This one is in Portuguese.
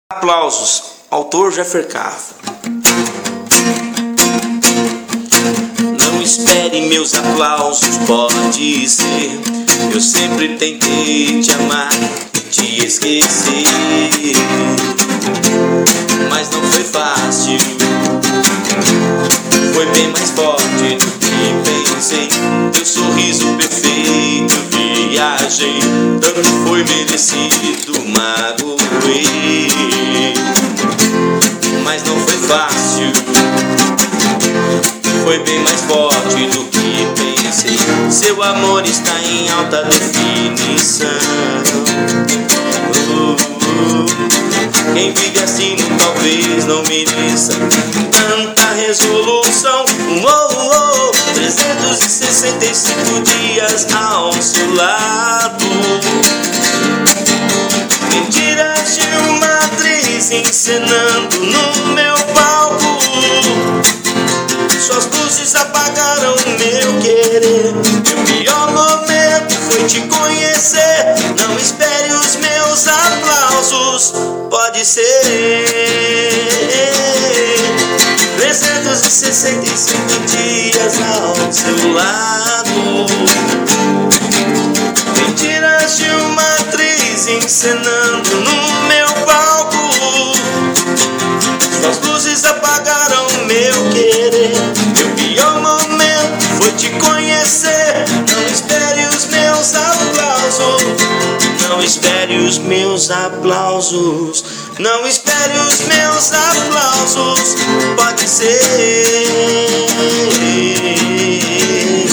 Aplausos, autor Jeffer Carvalho. Não espere meus aplausos, pode ser. Eu sempre tentei te amar e te esquecer, mas não foi fácil. Foi bem mais forte do que pensei. Teu sorriso perfeito, viajei. Tanto foi merecido, magoei, mas não foi fácil. Foi bem mais forte do que pensei. Seu amor está em alta definição. Quem vive assim talvez não mereça tanta resolução. 365 dias ao seu lado. Mentiras de uma atriz encenando no meu palco. Suas luzes apagaram meu querer. Meu pior momento foi te conhecer. Não espere os meus aplausos, pode ser. 365 dias ao seu lado. Mentiras de uma atriz encenando no meu palco. Suas luzes apagaram meu querer. Meu pior momento foi te conhecer. Não espere os meus aplausos. Não espere os meus aplausos. Não espere os meus aplausos, pode ser.